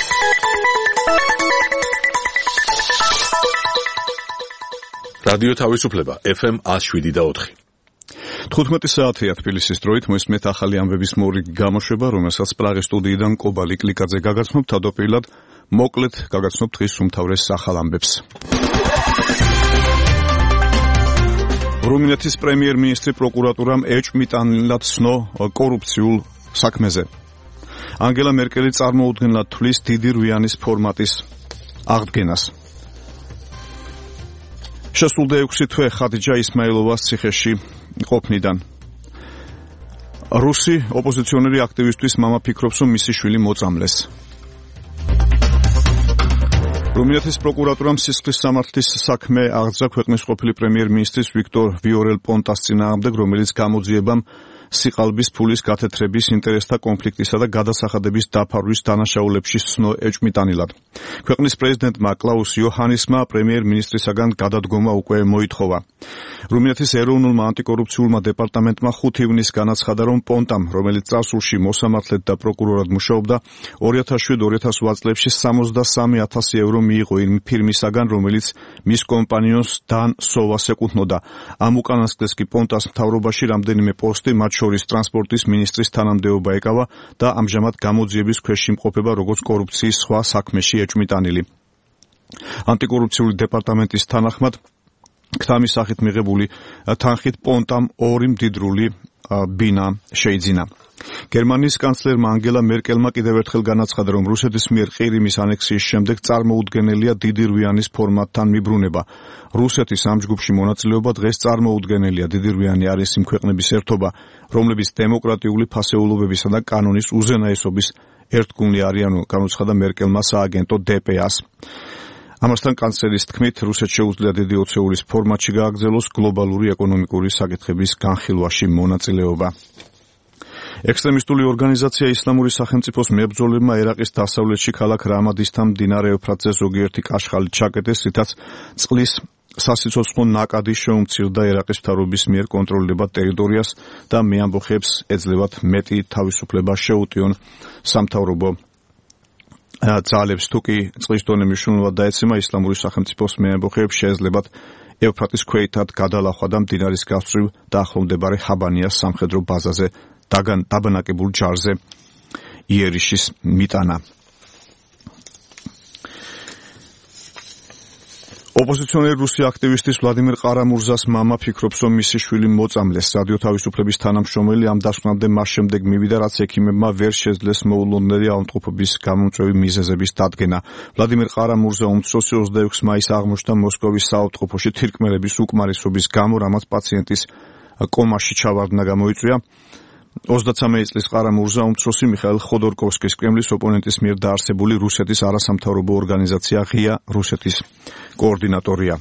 რადიო თავისუფლება FM 107.4. 15 საათია თბილისის დროით მოისმენთ ახალი ამბების მორიგი გამოშვება, რომელსაც პრაღის სტუდიიდან კობალი კლიკაძე გაგაცნობთ. თავდაპირველად მოკლედ გაგაცნობთ დღის უმთავრეს ახალ ამბებს. რუმინეთის პრემიერ-მინისტრი პროკურატურამ ეჭვმიტანილად ცნო კორუფციულ საქმეზე. ანგელა მერკელი წარმოუდგენლად თვლის დიდი რვიანის ფორმატის აღდგენას. შესულდა 6 თვე ხადიჯა ისმაილოვას ციხეში ყოფნიდან. რუსი ოპოზიციონერი აქტივისტვის მამა ფიქრობს, რომ მისი შვილი მოწამლეს. რუმინეთის პროკურატურამ სისხლის სამართლის საქმე აღძრა ქვეყნის ყოფილი პრემიერ-მინისტრის ვიქტორ ვიორელ-პონტას წინააღმდეგ, რომელიც გამოძიებამ სიყალბის ფულის გათეთრების, ინტერესთა კონფლიქტისა და გადასახადების დაფარვის დანაშაულებში სცნო ეჭვმიტანილად. ქვეყნის პრეზიდენტმა კლაუს იოჰანისმა პრემიერ-მინისტრისაგან გადადგომა უკვე მოითხოვა. რუმინეთის ეროვნულმა ანტიკორუფციულმა დეპარტამენტმა 5 ივნისს განაცხადა, რომ პონტამ, რომელიც წარსულში მოსამართლედ და პროკურორად მუშაობდა, 2007-2008 წლებში 63,000 ევრო მიიღო იმ ფირმისაგან, რომელიც მის კომპანიონს დან სოვას ეკუთვნოდა. ამ უკანასკნელს კი პონტას მთავრობაში რამდენიმე პოსტი, მათ შორის ტრანსპორტის მინისტრის თანამდებობა ეკავა და ამჟამად გამოძიების ქვეშ იმყოფება როგორც კორუფციის სხვა საქმეში ეჭვმიტანილი. ანტიკორუფციული დეპარტამენტის თანახმად ქთამის სახით მიღებული თანხით პონტამ 2 მდიდრული ბინა შეიძინა. გერმანიის კანცლერმა ანგელა მერკელმა კიდევ ერთხელ განაცხადა, რომ რუსეთის მიერ ყირიმის ანექსიის შემდეგ წარმოუდგენელია დიდი რვიანის ფორმატთან მიბრუნება. რუსეთის ამ ჯგუფში მონაწილეობა დღეს წარმოუდგენელია. დიდი რვიანი არის იმ ქვეყნების ერთობა, რომლებიც დემოკრატიული ფასეულობებისა და კანონის უზენაესობის ერთგუნლი არიან, განუცხადა მერკელმა სააგენტო DPA-ს. ამასთან კანცლერის თქმით, რუსეთს შეუძლია დიდი ოცეულის ფორმატში გააგრძელოს გლობალური ეკონომიკური საკითხების განხილვაში მონაწილეობა. ექსტრემისტული ორგანიზაცია ისლამური სახელმწიფოს მებრძოლებმა ერაყის დასავლეთში ქალაქ რამადისთან მდინარე ევფრატზე ზოგიერთი კაშხალი ჩაკეტეს, რითაც წყლის სასიცოცხლო ნაკადი შეუმცირდა ერაყის მთავრობის მიერ კონტროლდებად ტერიტორიას და მეამბოხეებს ეძლევათ მეტი თავისუფლება შეუტიონ სამთავრობო ძალებს. თუკი წყლის დონე მნიშვნელოვნად დაეცემა, ისლამური სახელმწიფოს მეამბოხეებს შეეძლებათ ევფრატის ქვეითად გადალახვა და მდინარის გასწვრივ დაახლოვდებარე ჰაბანიას სამხედრო ბაზაზე დაბანაკებულ ჯარზე იერიშის მიტანა. ოპოზიციონერი რუსი აქტივისტის ვლადიმერ ყარამურზას მამა ფიქრობს, რომ მისი შვილი მოწამლეს. რადიო თავისუფლების თანამშრომელი ამ დასკვნამდე მას შემდეგ მივიდა, რაც ექიმებმა ვერ შეძლეს მოულოდნელი ავადმყოფობის გამომწვევი მიზეზების დადგენა. ვლადიმერ ყარამურზა უმცროსი 26 მაისს აღმოჩნდა მოსკოვის საავადმყოფოში თირკმელების უკმარისობის გამო, რამაც პაციენტის კომაში ჩავარდნა გამოიწვია. 33 წლის ყარამურზა უმცროსი მიხაილ ხოდორკოვსკის კრემლის ოპონენტის მიერ დაარსებული რუსეთის არასამთავრობო ორგანიზაცია ღია რუსეთის კოორდინატორია.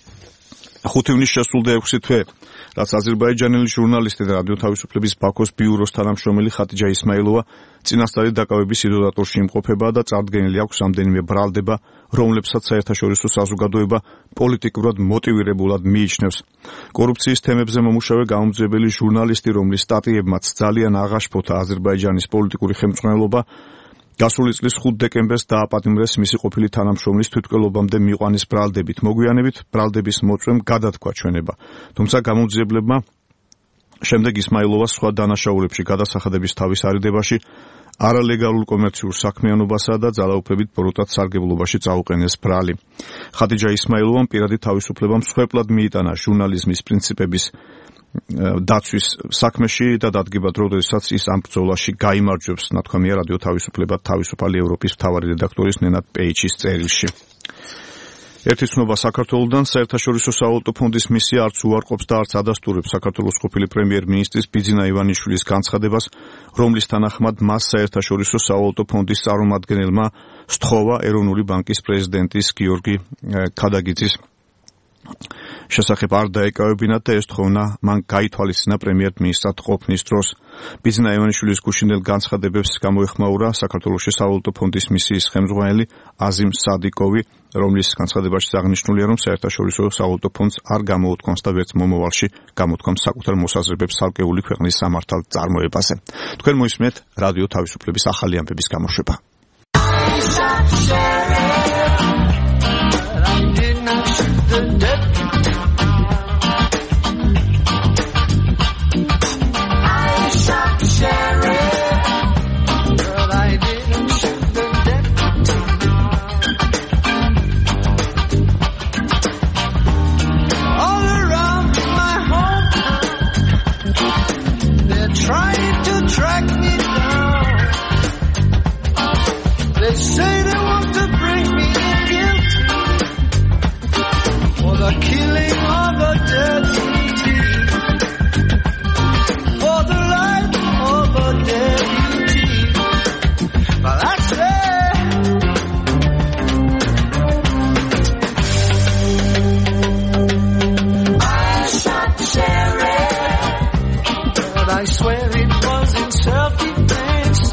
5 ივნისს შესულდა 6 თვე, რაც აზერბაიჯანელი ჟურნალისტი და რადიო თავისუფლების ბაქოს ბიუროს თანამშრომელი ხადიჯა ისმაილოვა წინასწარი დაკავების იზოლატორში იმყოფება და წარდგენილი აქვს რამდენიმე ბრალდება, რომლებსაც საერთაშორისო საზოგადოება პოლიტიკურად მოტივირებულად მიიჩნევს. კორუფციის თემებზე მომუშავე გამომძიებელი ჟურნალისტი, რომლის სტატიებმაც ძალიან აღაშფოთა აზერბაიჯანის პოლიტიკური ხელმძღვანელობა, გასული წლის 5 დეკემბერს დააპატიმრეს მისი ყოფილი თანამშრომლის თვითმკვლელობამდე მიყვანის ბრალდებით. მოგვიანებით ბრალდების მოწვევამ გადათქვა ჩვენება. თუმცა გამომძიებლებმა შემდეგ ისმაილოვას სხვა დანაშაულებში გადასახადების თავის არიდებაში არალეგალურ კომერციულ საქმიანობასა და ძალაუფლებით ბოროტად სარგებლობაში წაუყენეს ბრალი. ხადიჯა ისმაილოვამ პირადი თავისუფლება მსხვერპლად მიიტანა ჟურნალიზმის პრინციპების დაცვის საქმეში და დადგება დრო, როდესაც ის ამ ბრძოლაში გაიმარჯვებს, ნათქვამია რადიო თავისუფლება თავისუფალი ევროპის მთავარი რედაქტორის ნენად პეიჩის წერილში. ერთი ცნობა საქართველოდან, საერთაშორისო სავალუტო ფონდის მისია არც უარყოფს და არც ადასტურებს საქართველოს ყოფილი პრემიერ-მინისტრის ბიძინა ივანიშვილის განცხადებას, რომლის თანახმად მას საერთაშორისო სავალუტო ფონდის წარმომადგენელმა სთხოვა ეროვნული ბანკის პრეზიდენტის გიორგი ქადაგიძის შესახებ არ დაეკავებინათ და ეს თხოვნა მან გაითვალისწინა პრემიერ-მინისტრად ყოფნის დროს. ბიძინა ივანიშვილის გუშინდელ განცხადებებს გამოეხმაურა საქართველოს სავალუტო ფონდის მისიის ხელმძღვანელი აზიმ სადიკოვი, რომლის განცხადებაში აღნიშნულია, რომ საერთაშორისო სავალუტო ფონდს არ გამოუთქვამს და ვერც მომავალში გამოთქვამს საკუთარ მოსაზრებებს ცალკეული ქვეყნის სამართალ წარმოებაზე. თქვენ მოისმენთ რადიო თავისუფლების ახალი ამბების გამოშვება. shot the sheriff, but I did not shoot the deputy. I shot the sheriff, but I didn't shoot the deputy. All around my hometown, they're trying to track me down. They say they want to bring me in guilty for the killing of a deputy, for the life of a deputy. But I say, I shot the sheriff, but I swear it was in self-defense.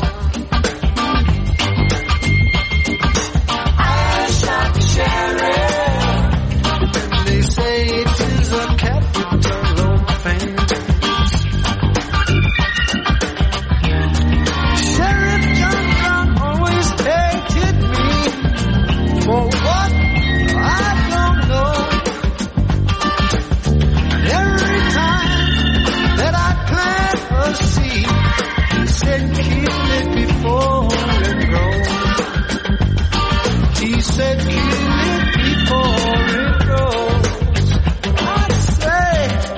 I shot the sheriff, and they say it is a capital offense. Sheriff John Brown always hated me for what I don't know. And every time that I plant a seed, he said kill it before it grows. He said kill it before it grows. I say,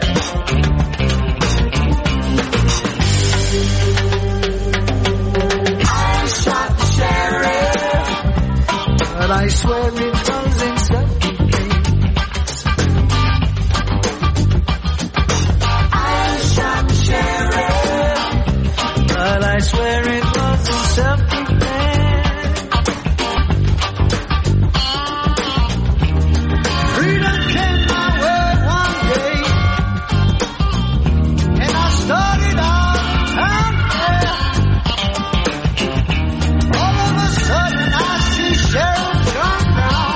I shot the sheriff, but I swear it was in self-defense. I shot the sheriff, but I swear it was in self-defense. Freedom came my way one day, and I started out down there. All of a sudden I see Sheriff John Brown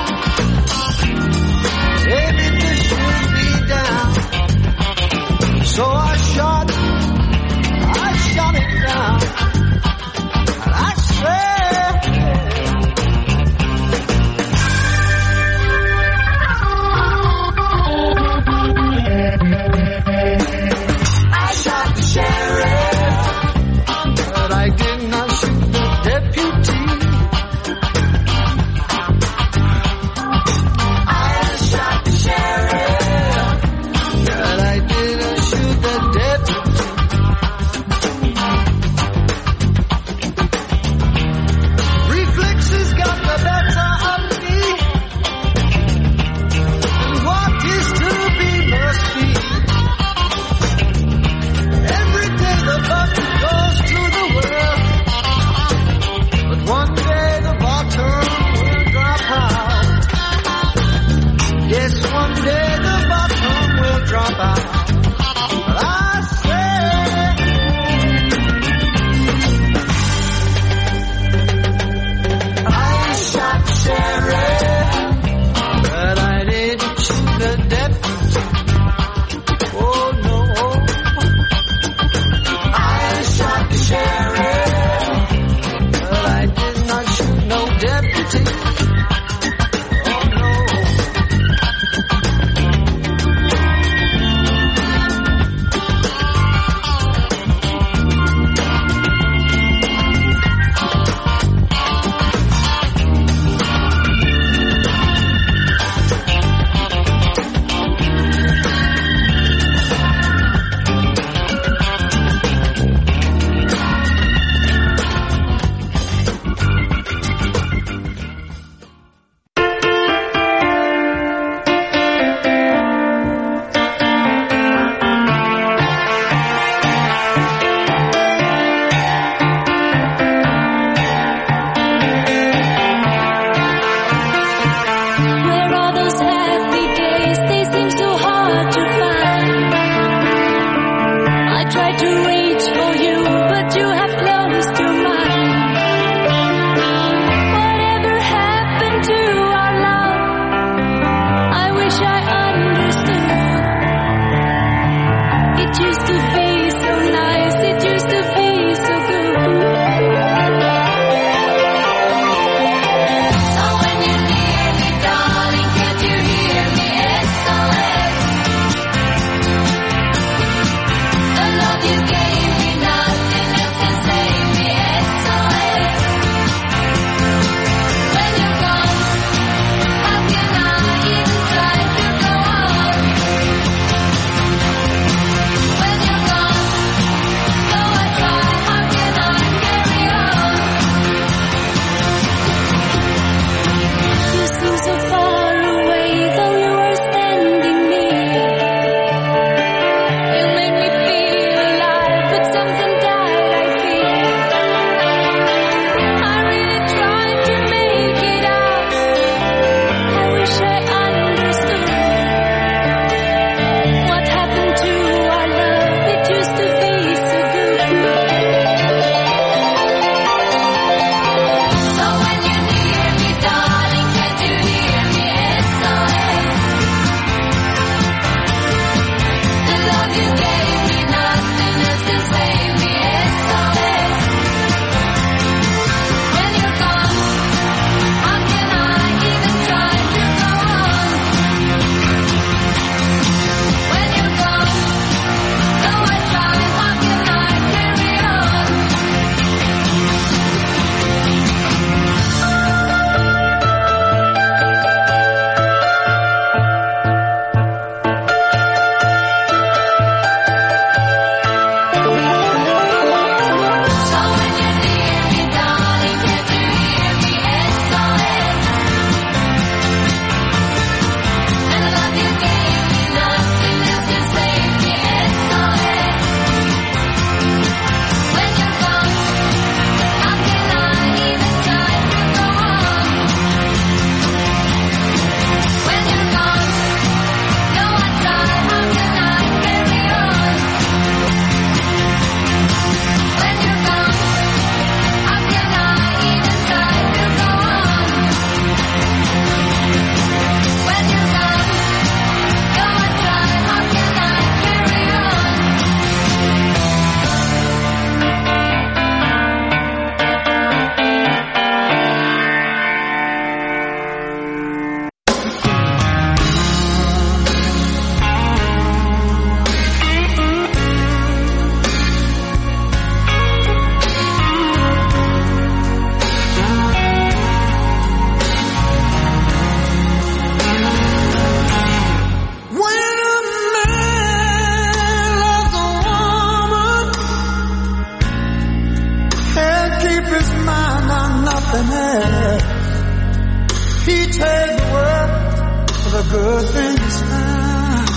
good things found.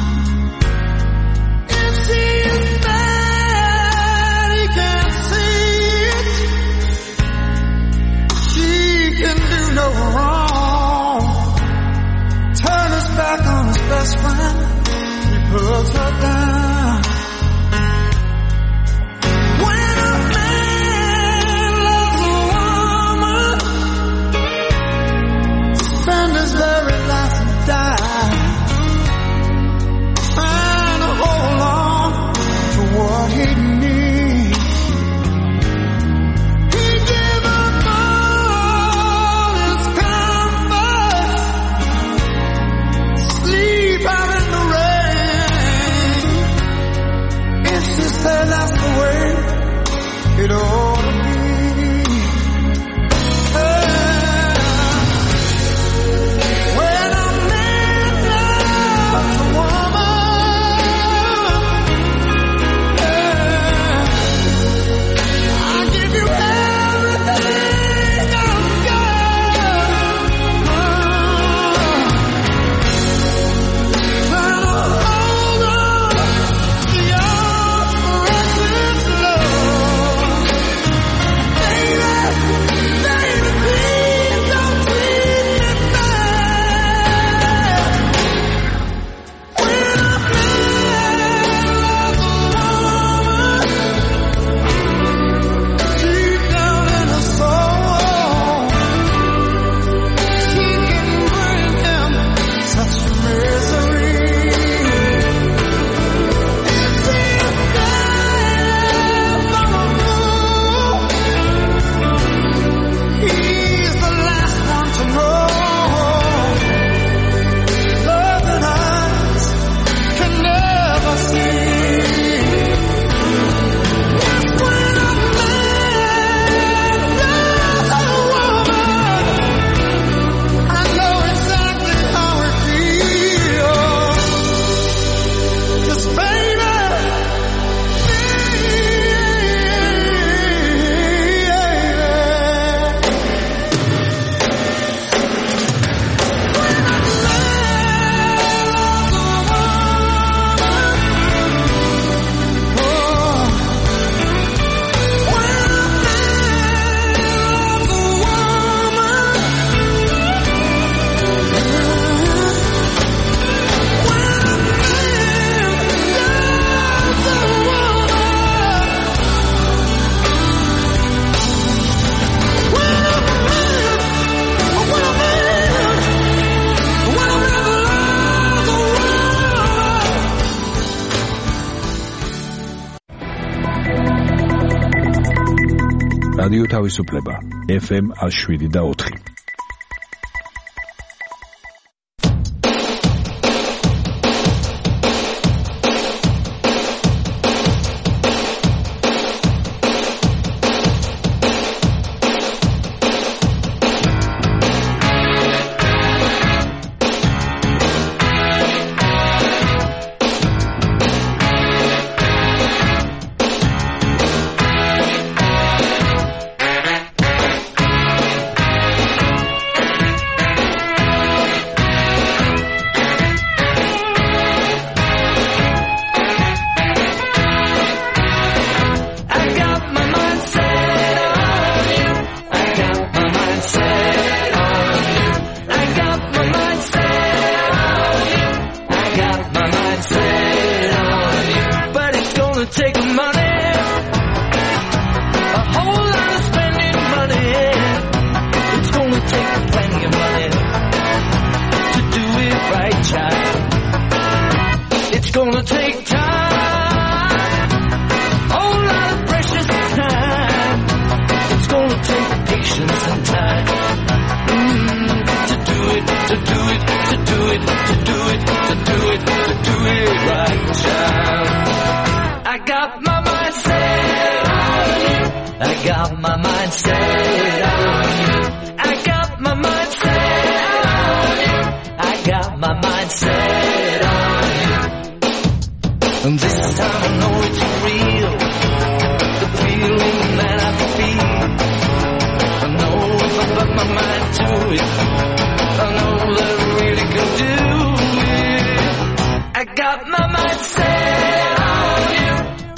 If she is bad, he can't see it. She can do no wrong. Turn his back on his best friend. He puts her down. When a man loves a woman, spend his very life and die, and hold on to what he needs. He gave up all his comforts, sleep out in the rain. If she said that's the way it ought to be. When a man loves a woman, I'll give you everything I've got. Try to hold on to your precious love. Baby, baby, please don't treat me bad. When a man loves a woman, deep down in her soul, she can bring him such misery. If she's there for a fool, he's the last one to know. Love and eyes can never see. Yes, when a man loves a woman, I know exactly how it feels. 'Cause baby, რადიო თავისუფლება FM 107.4. Gonna take time, whole lot of precious time. It's gonna take patience and time to do it, to do it, to do it, to do it, to do it, to do it right, child. I got my mind set on you. I got my mind set on you. I got my mind set on you. I got my mind set on you. And this time I know it's real, the feeling that I feel. I know if I put my mind to it, I know that I really can do got my mind set on you.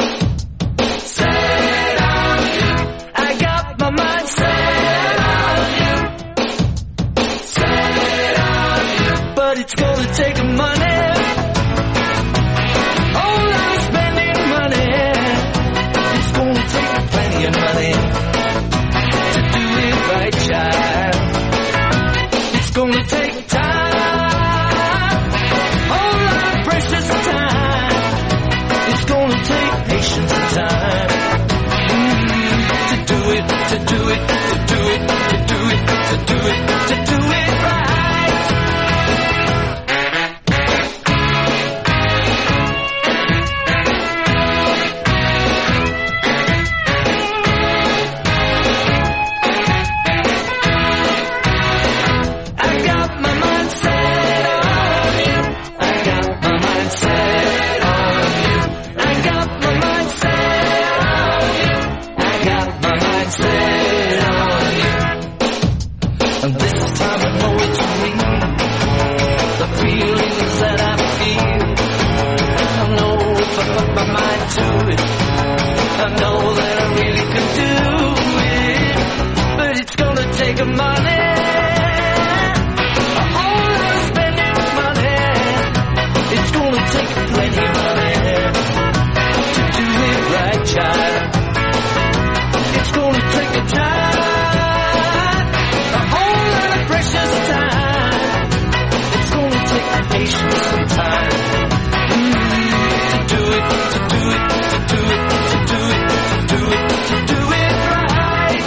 Set on you. I got my mind set on you. Set on you. But it's gonna take money. Oh, I'm spending money. It's gonna take plenty of money to do it right, child. It's gonna take time. Patience and time to do it, to do it, to do it, to do it, to do it, to do it right. I got my mind set on you. I got my mind set on you. I got my mind set on you. I got my mind set on you. And this time I know it's real. The feelings that I feel. I know if I put my mind to it, I know that I really can do it. But it's gonna take money. A whole lot of spending money. It's gonna take plenty of money. Right, child. It's gonna take a time, a whole lot of precious time. It's gonna take patience and time to do it, to do it, to do it, to do it, to do it, to do it right.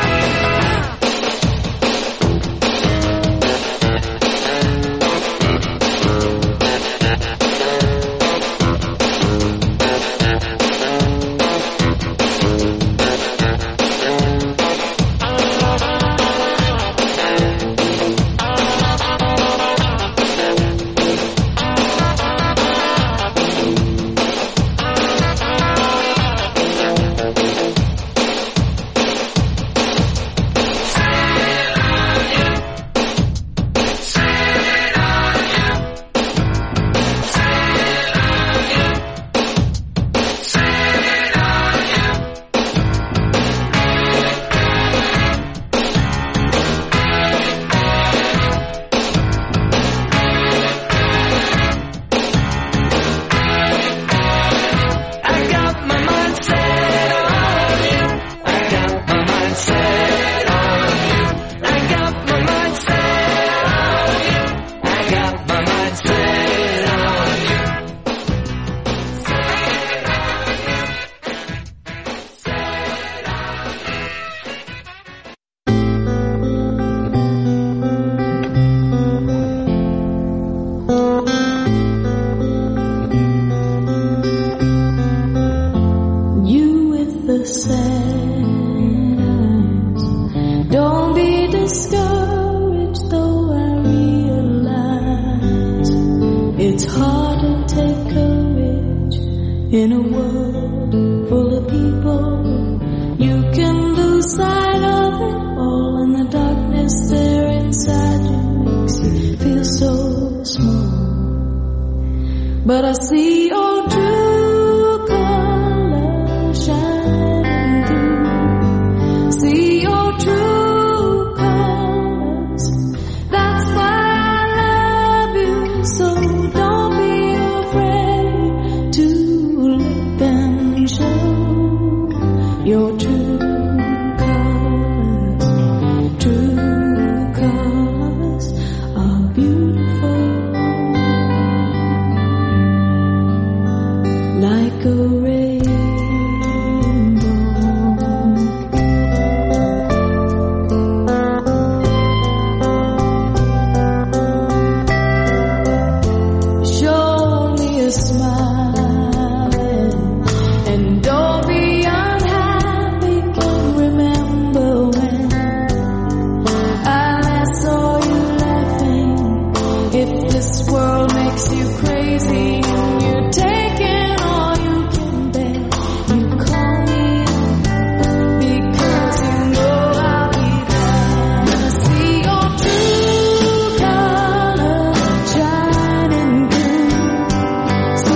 In a world full of people, you can lose sight of it all, and the darkness there inside you makes you feel so small. But I see your true colors shining through. See your true colors. That's why I love you. So don't be afraid to look and show your true colors. True colors are beautiful, like a rainbow. Show me a smile, and don't be unhappy. Can remember when I last saw you laughing. If this world makes you crazy and you're taking all you can bear, you call me because you know I'll be there. I see your true colors shining through.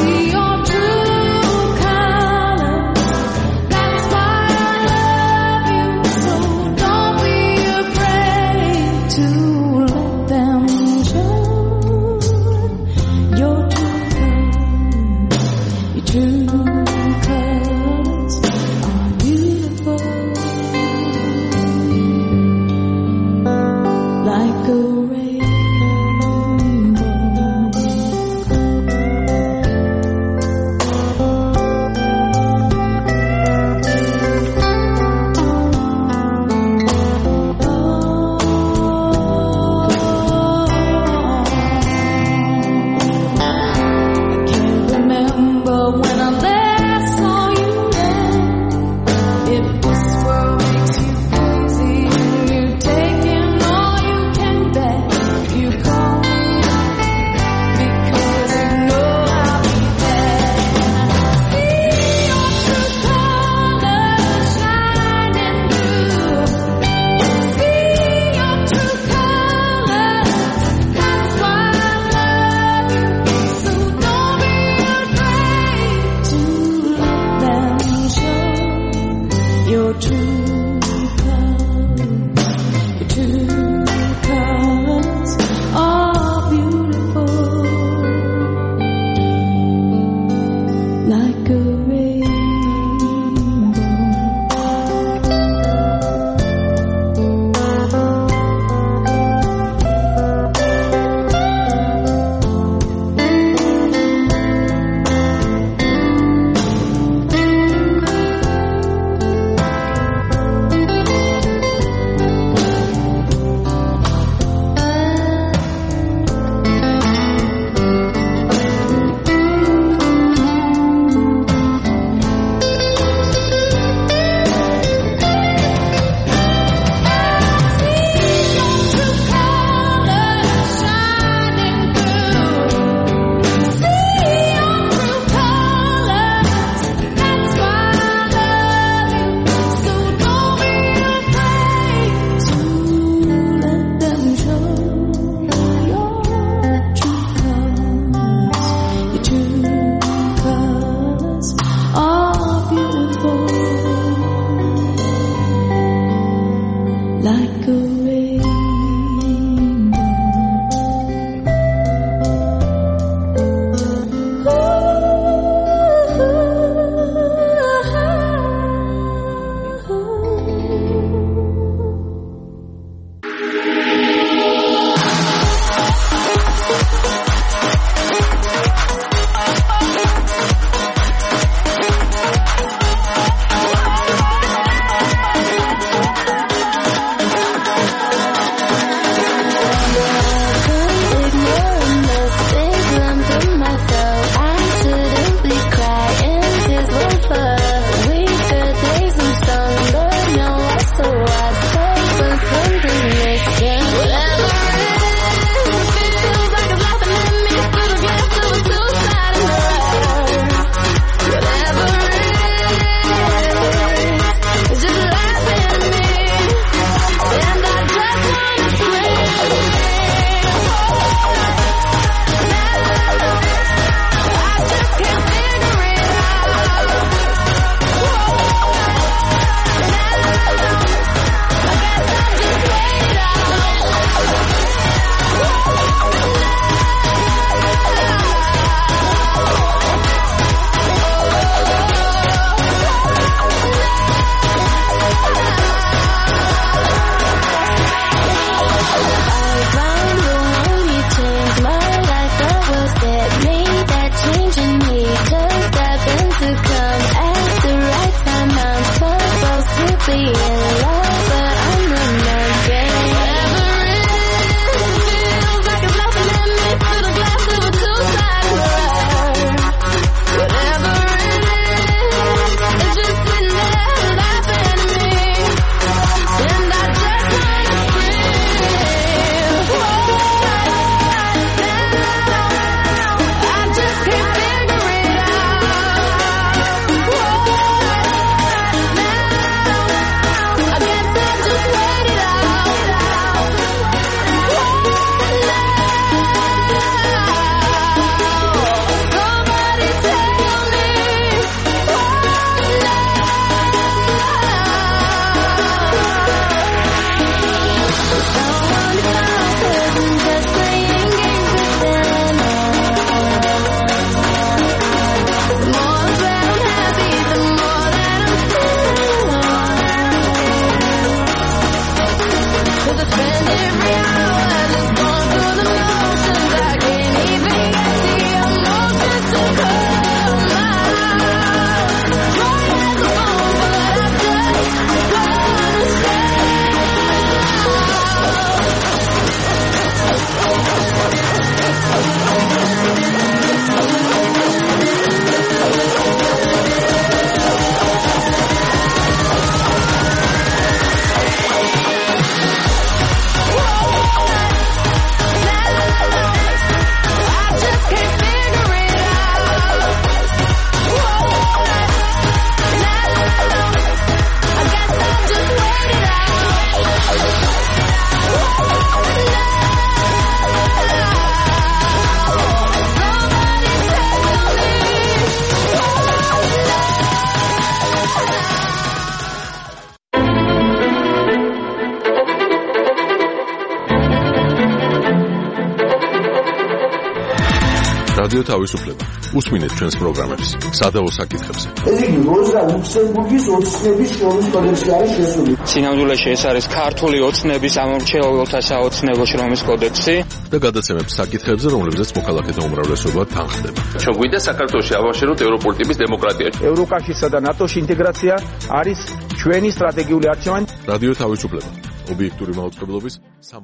რადიო თავისუფლება. უსმინეთ ჩვენს პროგრამებს სადაო საკითხებზე. ეს იგი როზა ლუქსემბურგის ოცნების შრომის კოდექსში არის შესული. სინამდვილეში ეს არის ქართული ოცნების ამომრჩეველთა საოცნებო შრომის კოდექსი და გადაცემებს საკითხებზე, რომლებზეც მოქალაქეთა უმრავლესობა თანხდება. ჩვენ გვინდა საქართველოში ავაშენოთ ევროპული ტიპის დემოკრატია. ევროკავშირსა და ნატოში ინტეგრაცია არის ჩვენი სტრატეგიული არჩევანი. რადიო თავისუფლება. ობიექტური მაუწყებლობის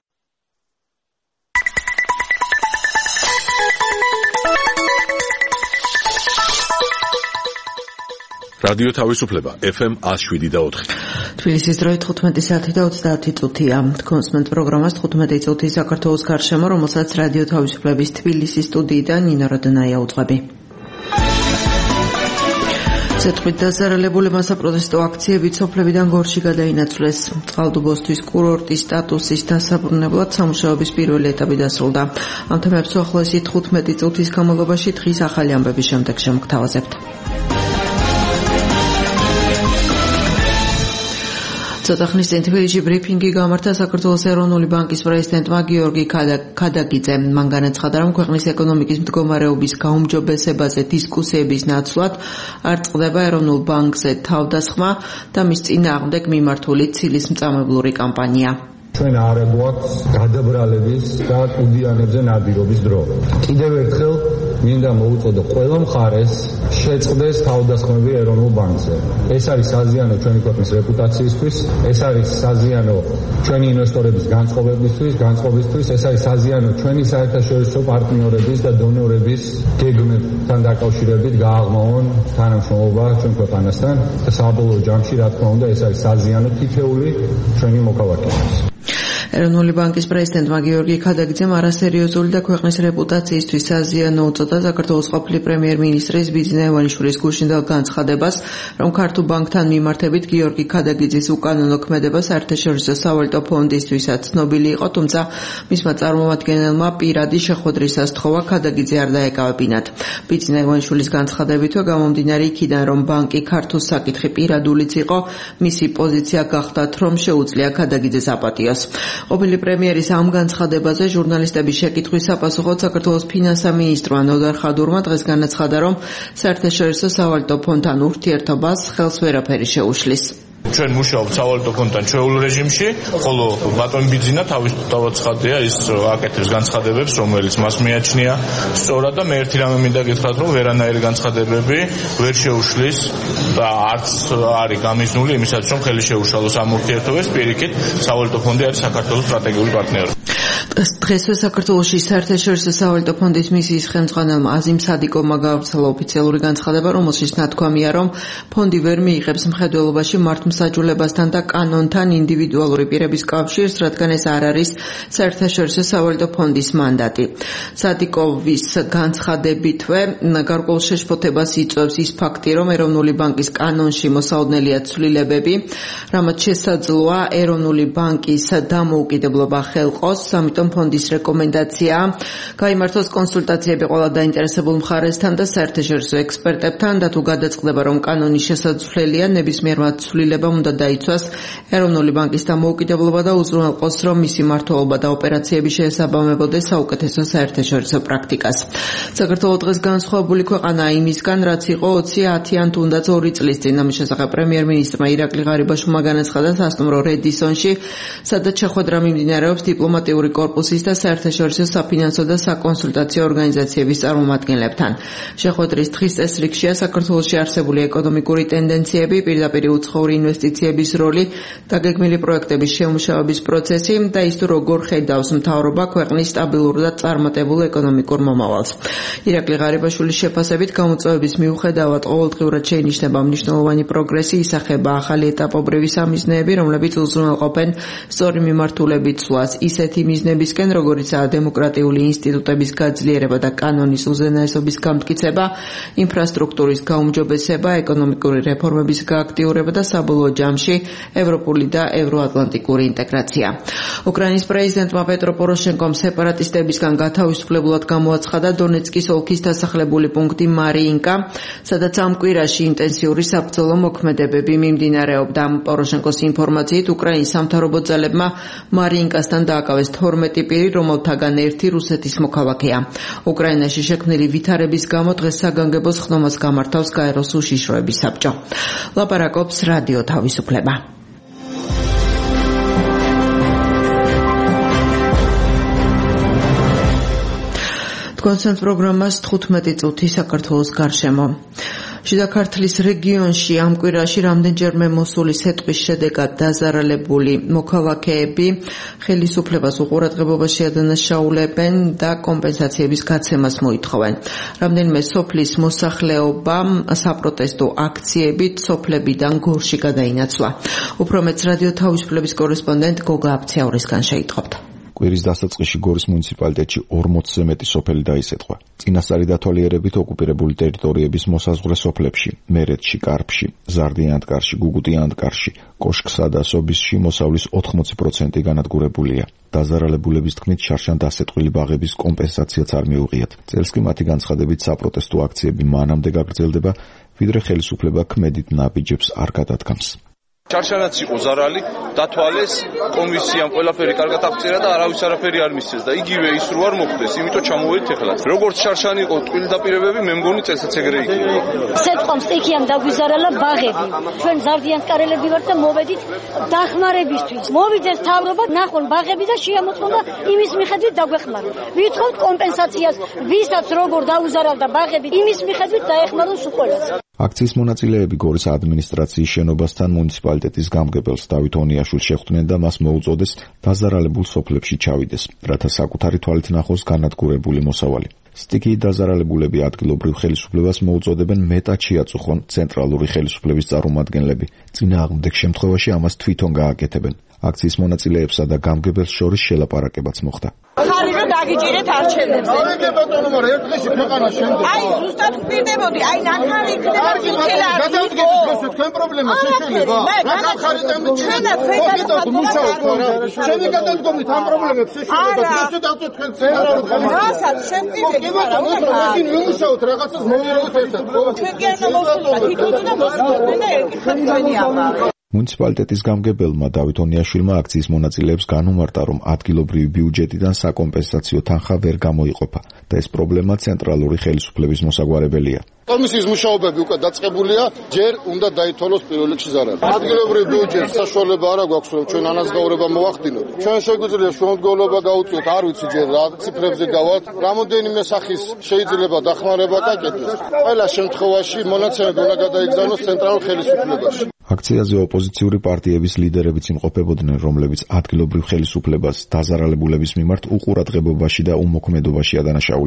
რადიო თავისუფლება FM 107.4. თბილისის დროით 15 საათი და 30 წუთია. კონსმენტ პროგრამას 15 წუთი საქართველოს გარშემო, რომელსაც რადიო თავისუფლების თბილისის სტუდიიდან ნინო როდნაია უძღვები. ცეცხლით დაზარალებულებმა საპროტესტო აქციებით სოფლებიდან გორში გადაინაცვლეს. წყალდუბოსთვის კურორტის სტატუსის დასაბრუნებლად სამუშაოების პირველი ეტაპი დასრულდა. ამ თემებს უახლოესი 15 წუთის განმავლობაში დღის ახალი ამბების შემდეგ შემოგთავაზებთ. ცოტა ხნის წინ თბილისში ბრიფინგი გამართა საქართველოს ეროვნული ბანკის პრეზიდენტმა გიორგი ქადაგიძემ. მან განაცხადა, რომ ქვეყნის ეკონომიკის მდგომარეობის გაუმჯობესებაზე დისკუსიების ნაცვლად არ წყდება ეროვნულ ბანკზე თავდასხმა და მის წინააღმდეგ მიმართული ცილისმწამებლური კამპანია. ჩვენ არ გვაქვს გადაბრალების და კუდიანებზე ნადირობის დრო. კიდევ ერთხელ მინდა მოუწოდო ყველა მხარეს შეწყდეს თავდასხმები ეროვნულ ბანკზე. ეს არის საზიანო ჩვენი ქვეყნის რეპუტაციისთვის, ეს არის საზიანო ჩვენი ინვესტორების განწყობისთვის, ეს არის საზიანო ჩვენი საერთაშორისო პარტნიორების და დონორების გეგმებთან დაკავშირებით გააღმაონ თანამშრომლობა ჩვენ ქვეყანასთან და საბოლოო ჯამში რა თქმა უნდა ეს არის საზიანო თითეული ჩვენი მოქალაქეების. ეროვნული ბანკის პრეზიდენტმა გიორგი ქადაგიძემ არასერიოზული და ქვეყნის რეპუტაციისთვის საზიანო უწოდა საქართველოს ყოფილი პრემიერ-მინისტრის ბიძინა ივანიშვილის გუშინდელ განცხადებას, რომ ქართულ ბანკთან მიმართებით გიორგი ქადაგიძის უკანონო ქმედება საერთაშორისო სავალუტო ფონდისთვისაც ცნობილი იყო, თუმცა მისმა წარმომადგენელმა პირადი შეხვედრისას თხოვა ქადაგიძე არ დაეკავებინათ. ბიძინა ივანიშვილის განცხადებითო გამომდინარე იქიდან, რომ ბანკი ქართულ საკითხი პირადულიც იყო, მისი პოზიცია გახდათ, რომ შეუძლია ქადაგიძეს აპატიოს. ყოფილი პრემიერის ამ განცხადებაზე ჟურნალისტების შეკითხვის საპასუხოდ საქართველოს ფინანსთა მინისტრმა ნოდარ ხადურმა დღეს განაცხადა, რომ საერთაშორისო სავალუტო ფონდთან ურთიერთობას ხელს ვერაფერი შეუშლის. ჩვენ მუშაობთ სავალუტო ფონდთან ჩვეულ რეჟიმში, ხოლო ბატონი ბიძინა თავისთავად ცხადია ის აკეთებს განცხადებებს, რომელიც მას მიაჩნია სწორად და მე ერთი რამე მინდა გითხრათ, რომ ვერანაირი განცხადებები ვერ შეუშლის და არც არის გამიზნული იმისაც, რომ ხელი შეუშალოს ამ ურთიერთობებს. პირიქით, სავალუტო ფონდი არის საქართველოს სტრატეგიული პარტნიორი. დღესვე საქართველოში საერთაშორისო სავალუტო ფონდის მისიის ხელმძღვანელმა აზიმ სადიკოვმა გაავრცელა ოფიციალური განცხადება, რომელშიც ნათქვამია, რომ ფონდი ვერ მიიღებს მხედველობაში მართლმსაჯულებასთან და კანონთან ინდივიდუალური პირების კავშირს, რადგან ეს არ არის საერთაშორისო სავალუტო ფონდის მანდატი. სადიკოვის განცხადებითვე გარკვეულ შეშფოთებას იწვევს ის ფაქტი, რომ ეროვნული ბანკის კანონში მოსალოდნელია ცვლილებები, რამაც შესაძლოა ეროვნული ბანკის დამოუკიდებლობა ხელყოს. ამიტომ ფონდის რეკომენდაციაა გაიმართოს კონსულტაციები ყველა დაინტერესებულ მხარესთან და საერთაშორისო ექსპერტებთან და თუ გადაწყდება, რომ კანონი შესაძლოა, ნებისმიერმა ცვლილებამ უნდა დაიცვას ეროვნული ბანკის დამოუკიდებლობა და უზრუნველყოს, რომ მისი მმართველობა და ოპერაციები შეესაბამებოდეს საუკეთესო საერთაშორისო პრაქტიკას. საქართველოს დღეს განსხვავებული ქვეყანაა იმისგან, რაც იყო 20-10 ან თუნდაც 2 წლის წინ. ამის შესახებ პრემიერ-მინისტრმა ირაკლი ღარიბაშვილმა განაცხადა სასტუმრო რედისონში, სადაც შეხვედრა მიმდინარეობს დიპლომატიური კორპუსის და საერთაშორისო საფინანსო და საკონსულტაციო ორგანიზაციების წარმომადგენლებთან. შეხვედრის დღის წესრიგშია საქართველოში არსებული ეკონომიკური ტენდენციები, პირდაპირ უცხოური ინვესტიციების როლი, დაგეგმილი პროექტების შემუშავების პროცესი და ის თუ როგორ ხედავს მთავრობა ქვეყნის სტაბილურ და წარმატებულ ეკონომიკურ მომავალს. ირაკლი ღარიბაშვილის შეფასებით გამოწვევების მიუხედავად ყოველდღიურად შეინიშნება მნიშვნელოვანი პროგრესი, ისახება ახალი ეტაპობრივი სამიზნეები, რომლებიც უზრუნველყოფენ სწორი მიმართულებით სვლას ისეთი მიზნებისკენ, როგორიცაა დემოკრატიული ინსტიტუტების გაძლიერება და კანონის უზენაესობის გამტკიცება, ინფრასტრუქტურის გაუმჯობესება, ეკონომიკური რეფორმების გააქტიურება და საბოლოო ჯამში ევროპული და ევროატლანტიკური ინტეგრაცია. უკრაინის პრეზიდენტმა პეტრო პოროშენკომ სეპარატისტებისგან გათავისუფლებულად გამოაცხადა დონეცკის ოლქის დასახლებული პუნქტი მარიინკა, სადაც ამ კვირაში ინტენსიური საბრძოლო მოქმედებები მიმდინარეობდა. პოროშენკოს ინფორმაციით, უკრაინის სამთავრობო ძალებმა მარიინკასთან დააკავეს 12 პირი, რომელთაგან ერთი რუსეთის მოქალაქეა. უკრაინაში შექმნილი ვითარების გამო დღეს საგანგებო ხდომას გამართავს გაეროს უშიშროების საბჭო. ლაპარაკობს რადიო თავისუფლება. თქვენს პროგრამას 15 წუთი საქართველოს გარშემო. შიდა ქართლის რეგიონში ამ კვირაში რამდენჯერმე მოსული სეტყვის შედეგად დაზარალებული მოქალაქეები ხელისუფლებას უყურადღებობაში ადანაშაულებენ და კომპენსაციების გაცემას მოითხოვენ. რამდენიმე სოფლის მოსახლეობა საპროტესტო აქციებით სოფლებიდან გორში გადაინაცვლა. უფრო მეტს რადიო თავისუფლების კორესპონდენტ გოგა აფციაურისგან შეიტყობთ. კვირის დასაწყისში გორის მუნიციპალიტეტში 40-ზე მეტი სოფელი დაისეტყვა. წინასწარი დათვალიერებით ოკუპირებული ტერიტორიების მოსაზღვრე სოფლებში, მერეთში, კარფში, ზარდიანთკარში, გუგუტიანთკარში, კოშკსა და სობისში მოსავლის 80% განადგურებულია. დაზარალებულების თქმით, შარშან დასეტყვილი ბაღების კომპენსაციაც არ მიუღიათ. წელს კი მათი განცხადებით საპროტესტო აქციები მანამდე გაგრძელდება, ვიდრე ხელისუფლება ქმედით ნაბიჯებს არ გადადგამს. შარშანაც იყო ზარალი, დათვალეს კომისიამ ყველაფერი კარგად აღწერა და არავის არაფერი არ მისცეს და იგივე ის რო არ მოხდეს, იმიტომ ჩამოვედით ეხლა. როგორც შარშანი იყო ტყილი დაპირებები, მე მგონი წელსაც ეგრე იქნება. სეტყვა სტიქიამ დაგვიზარალა ბაღები. ჩვენ ზარდიანთკარელები ვართ და მოვედით დახმარებისთვის. მოვიდეს მთავრობა, ნახონ ბაღები და შეამოწმონ იმის მიხედვით დაგვეხმაროთ. ვითხოვთ კომპენსაციას, ვისაც როგორ დაუზარალდა ბაღები, იმის მიხედვით დაეხმაროს უყოლას. აქციის მონაწილეები გორის ადმინისტრაციის შენობასთან მუნიციპალიტეტის გამგებელს დავით ონიაშვილს შეხვდნენ და მას მოუწოდეს დაზარალებულ სოფლებში ჩავიდეს, რათა საკუთარი თვალით ნახოს განადგურებული მოსავალი. სტიქიით დაზარალებულები ადგილობრივ ხელისუფლებას მოუწოდებენ მეტად შეაწუხონ ცენტრალური ხელისუფლების წარმომადგენლები. წინააღმდეგ შემთხვევაში ამას თვითონ გააკეთებენ. აქციის მონაწილეებსა და გამგებელს შორის შელაპარაკებაც მოხდა. ხარი რომ დაგიჭირეთ არჩევნებზე. აი ბატონო, მაგრამ ერთ დღეში ქვეყანა შემდეგ. აი ზუსტად ვპირდებოდი, აი ნახარი იქნება თითქელა. გადავდგეთ თქვენ პრობლემას შეშლება. ნახარი თემი ჩვენა ჩვენი გადავდგომით ამ პრობლემებს შეშლება. ესე დავწოთ თქვენ ცენტრალურ ხელისუფლებას. რასაც შემტივები არა უნდა. მაშინ ვიმუშაოთ რაღაცას მოვიაროთ ერთად. ჩვენ კი არ მოვსულოთ, თვითონ და მოსულობდნენ და ერთხელ ჩვენი ამბავი. მუნიციპალიტეტის გამგებელმა დავით ონიაშვილმა აქციის მონაწილეებს განუმარტა, რომ ადგილობრივი ბიუჯეტიდან საკომპენსაციო თანხა ვერ გამოიყოფა და ეს პრობლემა ცენტრალური ხელისუფლების მოსაგვარებელია. კომისიის მუშაობები უკვე დაწყებულია, ჯერ უნდა დაითვალოს პირველ რიგში ზარალი. ადგილობრივ ბიუჯეტს საშუალება არ აქვს, რომ ჩვენ ანაზღაურება მოვახდინოთ. ჩვენ შეგვიძლია შემოდგომლობა გაუწიოთ, არ ვიცი ჯერ რა ციფრებზე გავალთ. რამოდენიმე სახის შეიძლება დახმარება გაკეთდეს. ყველა შემთხვევაში მონაცემები უნდა გადაიგზავნოს ცენტრალურ ხელისუფლებაში. აქციაზე ოპოზიციური პარტიების ლიდერებიც იმყოფებოდნენ, რომლებიც ადგილობრივ ხელისუფლებას დაზარალებულების მიმართ უყურადღებობაში და უმოქმედობაში ადანაშაულებენ.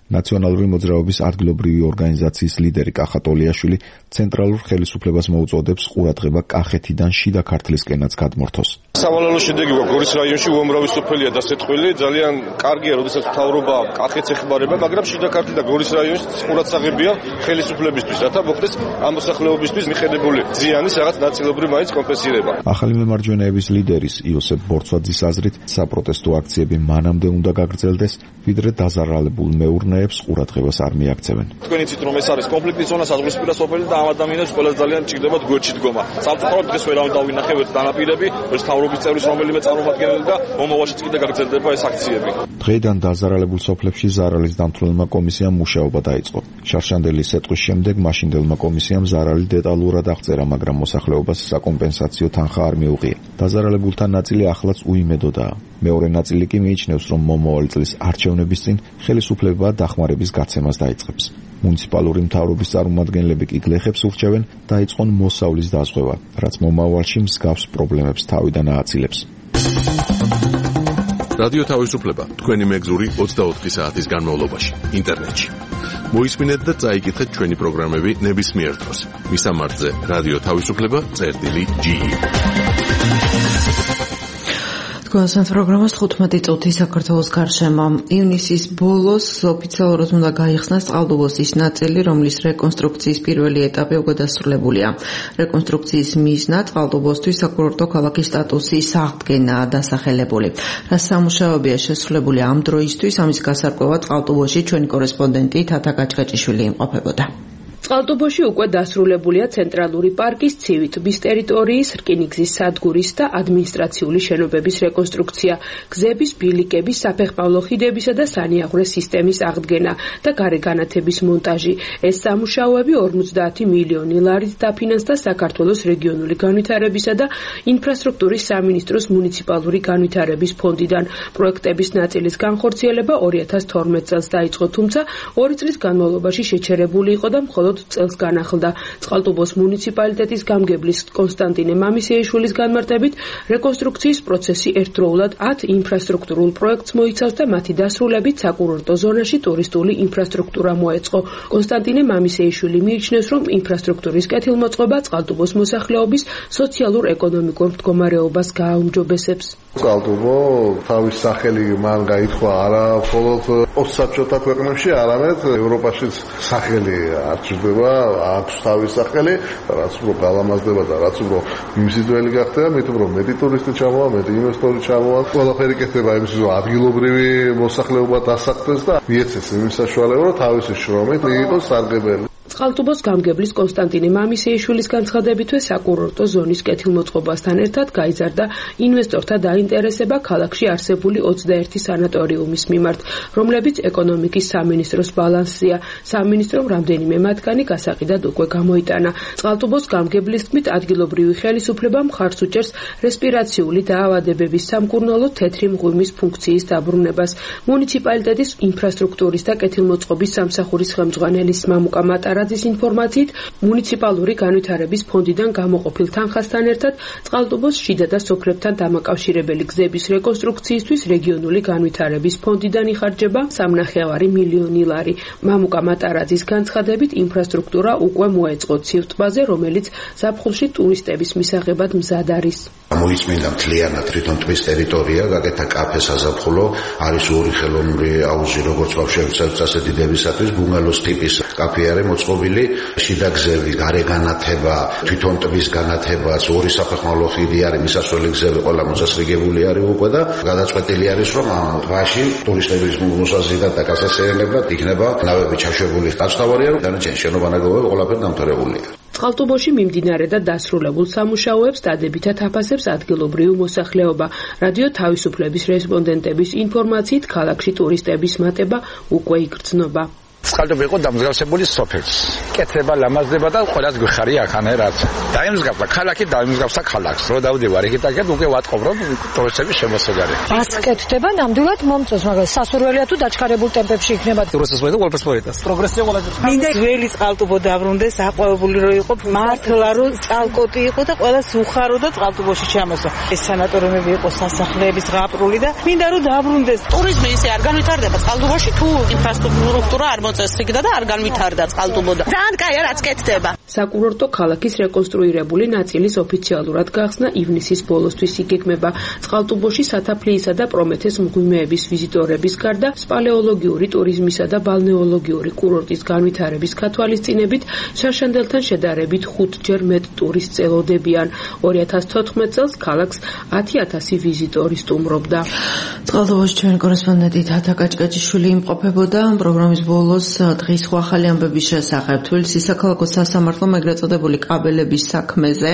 ნაციონალური მოძრაობის ადგილობრივი ორგანიზაციის ლიდერი კახა ტოლიაშვილი ცენტრალურ ხელისუფლებას მოუწოდებს ყურადღება კახეთიდან შიდა ქართლისკენაც გადმორთოს. სავალალო შედეგი გვაქვს გორის რაიონში უამრავი სოფელია დასეტყვილი, ძალიან კარგია, როდესაც მთავრობა კახეთს ეხმარება, მაგრამ შიდა ქართლი და გორის რაიონში ყურადსაღებია ხელისუფლებისთვის, რათა მოხდეს ამ მოსახლეობისთვის მიხდებული ზიანის რაღაც ნაწილობრივ მაინც კომპენსირება. ახალი მემარჯვენეების ლიდერის იოსებ ბორცვაძის აზრით, საპროტესტო აქციები მანამდე უნდა გაგრძელდეს, ვიდრე დაზარალებულ მეურნეებს ყურადღებას არ მიაქცევენ. თქვენ იცით, რომ ეს არის კონფლიქტის ზონა, საზღვრისპირა სოფელი და ამ ადამიანებს ყველაზე ძალიან ჭირდებათ გვერდში დგომა. სამწუხაროდ დღეს ვერავინ დავინახე დანაპირები, ეს მთავრობის წევრის რომელიმე წარმომადგენელი და მომავალშიც კიდე გაგრძელდება ეს აქციები. დღეიდან დაზარალებულ სოფლებში ზარალის დამცველმა კომისიამ მუშაობა დაიწყო. შარშანდელის სეტყვის შემდეგ მაშინდელმა კომისიამ ზარალი დეტალურად აღწერა, მაგრამ მოსახლეობას საკომპენსაციო თანხა არ მიუღია. დაზარალებულთა ნაწილი ახლაც უიმედოდაა. მეორე ნაწილი კი მიიჩნევს, რომ მომავალი წლის არჩევნების წინ ხელისუფლება დახმარების გაცემას დაიწყებს. მუნიციპალური მთავრობის წარმომადგენლები კი გლეხებს ურჩევენ დაიწყონ მოსავლის დაზღვევა, რაც მომავალში მსგავს პრობლემებს თავიდან ააცილებს. რადიო თავისუფლება თქვენი მეგზური 24 საათის განმავლობაში ინტერნეტში. მოისმინეთ და წაიკითხეთ ჩვენი პროგრამები ნებისმიერ დროს. მისამართზე რადიო თავისუფლება.ge. თქვენს პროგრამას 15 წუთი საქართველოს გარშემო. ივნისის ბოლოს ოფიციალურად უნდა გაიხსნას წყალდუბოსის ნაწილი, რომლის რეკონსტრუქციის პირველი ეტაპი უკვე დასრულებულია. რეკონსტრუქციის მიზნა წყალდუბოსთვის საკურორტო ქალაქის სტატუსის აღდგენაა დასახელებული. რა სამუშაოებია შესრულებული ამ დროისთვის, ამის გასარკვევად წყალდუბოში ჩვენი კორესპონდენტი თათა გაჭგაჭიშვილი იმყოფებოდა. წყალტუბოში უკვე დასრულებულია ცენტრალური პარკის ცივი ტბის ტერიტორიის, რკინიგზის სადგურის და ადმინისტრაციული შენობების რეკონსტრუქცია, გზების, ბილიკების, საფეხმავლო ხიდებისა და სანიაღვრე სისტემის აღდგენა და გარეგანათების მონტაჟი. ეს სამუშაოები 50 მილიონი ლარით დაფინანსდა საქართველოს რეგიონული განვითარებისა და ინფრასტრუქტურის სამინისტროს მუნიციპალური განვითარების ფონდიდან. პროექტების ნაწილის განხორციელება 2012 წელს დაიწყო, თუმცა 2 წლის განმავლობაში შეჩერებული იყო და მხოლოდ წელს განახლდა. წყალტუბოს მუნიციპალიტეტის გამგებლის კონსტანტინე მამისეიშვილის განმარტებით, რეკონსტრუქციის პროცესი ერთდროულად 10 ინფრასტრუქტურულ პროექტს მოიცავს და მათი დასრულებით საკურორტო ზონაში ტურისტული ინფრასტრუქტურა მოეწყო. კონსტანტინე მამისეიშვილი მიიჩნევს, რომ ინფრასტრუქტურის კეთილმოწყობა წყალტუბოს მოსახლეობის სოციალურ-ეკონომიკურ მდგომარეობას გააუმჯობესებს. წყალტუბო თავის სახელი მან გაითქვა არა მხოლოდ ოსტსაბჭოთა ქვეყნებში, არამედ ევროპაშიც სახელი არჩდება, აქვს თავის სახელი, რაც უფრო გალამაზდება და რაც უფრო მიმზიდველი გახდება, მით უფრო მეტი ტურისტი ჩამოვა, მეტი ინვესტორი ჩამოვა. ყველაფერი კეთდება იმისთვის, რომ ადგილობრივი მოსახლეობა დასახლდეს და მიეცეს იმის საშუალება, რომ თავისი შრომით იყოს სარგებელი. წყალტუბოს გამგებლის კონსტანტინე მამისეიშვილის განცხადებითვე საკურორტო ზონის კეთილმოწყობასთან ერთად გაიზარდა ინვესტორთა დაინტერესება ქალაქში არსებული 21 სანატორიუმის მიმართ, რომლებიც ეკონომიკის სამინისტროს ბალანსია. სამინისტრომ რამდენიმე მათგანი გასაყიდად უკვე გამოიტანა. წყალტუბოს გამგებლის თქმით, ადგილობრივი ხელისუფლება მხარს უჭერს რესპირაციული დაავადებების სამკურნალო თეთრი მღვიმის ფუნქციის დაბრუნებას. მუნიციპალიტეტის ინფრასტრუქტურის და კეთილმოწყობის სამსახურის ხელმძღვანელის მამუკა მატარაძის ინფორმაციით, მუნიციპალური განვითარების ფონდიდან გამოყოფილ თანხასთან ერთად წყალტუბოს შიდა და სოფლებთან დამაკავშირებელი გზების რეკონსტრუქციისთვის რეგიონული განვითარების ფონდიდან იხარჯება 3,5 მილიონი ლარი. მამუკა მატარაძის განცხადებით, ინფრასტრუქტურა უკვე მოეწყო ცივ ტბაზე, რომელიც ზაფხულში ტურისტების მისაღებად მზად არის. მოიწმინდა მთლიანად თვითონ ტბის ტერიტორია, გაკეთა კაფე საზაფხულო, არის ორი ხელოვნური აუზი, როგორც ბავშვებისათვის, ასე დიდებისათვის, ბუნგალოს ტიპის კაფე არის მოწყობილი, შიდა გზები, გარეგანათება, თვითონ ტბის განათება, ორი საფეხმავლო ხიდი არის, მისასვლელი გზები ყველა მოწესრიგებული არის უკვე და გადაწყვეტილი არის, რომ ამ ტბაში ტურისტების მოსაზიდად და გასასეირნებლად იქნება ნავები ჩაშვებული. დაცვავარია, რომ დანარჩენი შენობა ნაგებობები ყველაფერი დამთავრებულია. წყალტუბოში მიმდინარე და დასრულებულ სამუშაოებს დადებითად აფასებს ადგილობრივი მოსახლეობა. რადიო თავისუფლების რესპონდენტების ინფორმაციით, ქალაქში ტურისტების მატება უკვე იგრძნობა. წყალტუბო იყო დამსგავსებული სოფელს. კეთება ლამაზდება და ყველას გვიხარია ახანე რაც. დაიმსგავსა ქალაქი დაიმსგავსა ქალაქს. რო დავდივარ იქით აქეთ უკვე ვატყობ რომ პროცესები შემოსაგარი. ასკეთდება ნამდვილად მომწონს, მაგრამ სასურველია თუ დაჩქარებულ ტემპებში იქნება. პროცესები ყველას მოიტანს. პროგრესია ყველაზე. მინდა ძველი წყალტუბო დაბრუნდეს, აყვავებული რო იყო, მართლა რო წყალკოტი იყო და ყველას უხარო და წყალტუბოში ჩამოსვა. ეს სანატორიუმები იყო სასახლეების ზღაპრული და მინდა რომ დაბრუნდეს. ტურიზმი ისე არ განვითარდება წყალტუბოში თუ ინფრასტრუქტურა არ მოწესრიგდა და არ განვითარდა წყალტუბოდა. ძალიან კაია რაც კეთდება. საკურორტო ქალაქის რეკონსტრუირებული ნაწილის ოფიციალურად გახსნა ივნისის ბოლოსთვის იგეგმება. წყალტუბოში სათაფლიისა და პრომეთეს მღვიმეების ვიზიტორების გარდა სპალეოლოგიური ტურიზმისა და ბალნეოლოგიური კურორტის განვითარების გათვალისწინებით შარშანდელთან შედარებით 5-ჯერ მეტ ტურისტს ელოდებიან. 2014 წელს ქალაქს 10,000 ვიზიტორი სტუმრობდა. წყალტუბოში ჩვენ კორესპონდენტი თათა კაჭკაჭიშვილი იმყოფებოდა. პროგრამის ბოლოს დღის სხვა ახალი ამბების შესახებ თბილისის საქალაქო სასამართლომ ეგრეთ წოდებული კაბელების საქმეზე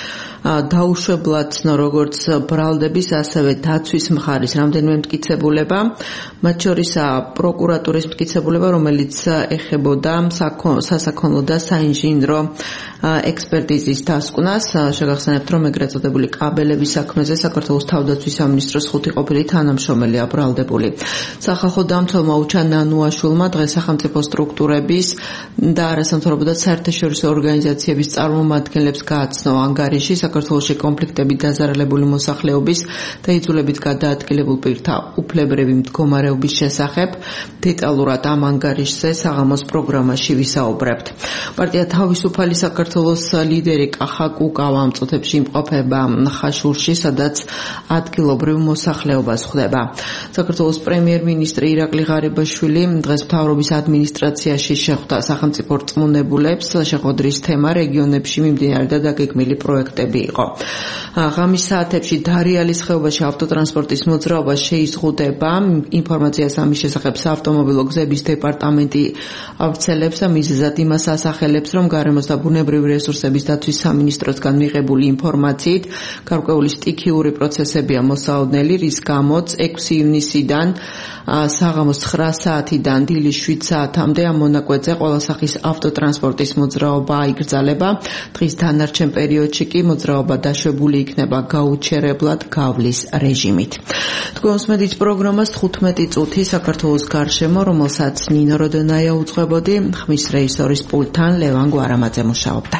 დაუშვებლად ცნო როგორც ბრალდების, ასევე დაცვის მხარის რამდენიმე მტკიცებულება, მათ შორისაა პროკურატურის მტკიცებულება, რომელიც ეხებოდა სასაქონლო და საინჟინრო ექსპერტიზის დასკვნას. შეგახსენებთ, რომ ეგრეთ წოდებული კაბელების საქმეზე საქართველოს თავდაცვის სამინისტროს 5 ყოფილი თანამშრომელია ბრალდებული. სახალხო დამცველმა უჩა ნანუაშვილმა დღეს სახელმწიფო სტრუქტურების და არასამთავრობო და საერთაშორისო ორგანიზაციების წარმომადგენლებს გააცნო ანგარიში საქართველოში კონფლიქტებით დაზარალებული მოსახლეობის და იძულებით გადაადგილებულ პირთა უფლებრივი მდგომარეობის შესახებ. დეტალურად ამ ანგარიშზე საღამოს პროგრამაში ვისაუბრებთ. პარტია თავისუფალი საქართველოს ლიდერი კახა კუკავა ამ წუთებში იმყოფება ხაშურში, სადაც ადგილობრივ მოსახლეობას ხვდება. საქართველოს პრემიერ-მინისტრი ირაკლი ღარიბაშვილი დღეს მთავრობის ადმინისტრაციაში შეხვდა სახელმწიფო რწმუნებულებს. შეხვედრის თემა რეგიონებში მიმდინარე და დაგეგმილი პროექტები იყო. ღამის საათებში დარიალის ხეობაში ავტოტრანსპორტის მოძრაობა შეიზღუდება. ინფორმაციას ამის შესახებ საავტომობილო გზების დეპარტამენტი ავრცელებს და მიზეზად იმას ასახელებს, რომ გარემოს და ბუნებრივი რესურსების დაცვის სამინისტროსგან მიღებული ინფორმაციით გარკვეული სტიქიური პროცესებია მოსაოდნელი, რის გამოც 6 ივნისიდან საღამოს 9 საათიდან დილის 7 საათამდე ამ მონაკვეთზე ყველა სახის ავტოტრანსპორტის მოძრაობა აიგრძალება. დღის დანარჩენ პერიოდში კი მოძრაობა დაშვებული იქნება გაუჩერებლად გავლის რეჟიმით. თქვენ უსმენთ პროგრამას 15 წუთი საქართველოს გარშემო, რომელსაც ნინო როდონაია უძღვებოდი, ხმის რეჟისორის პულტთან ლევან გვარამაძე მუშაობდა.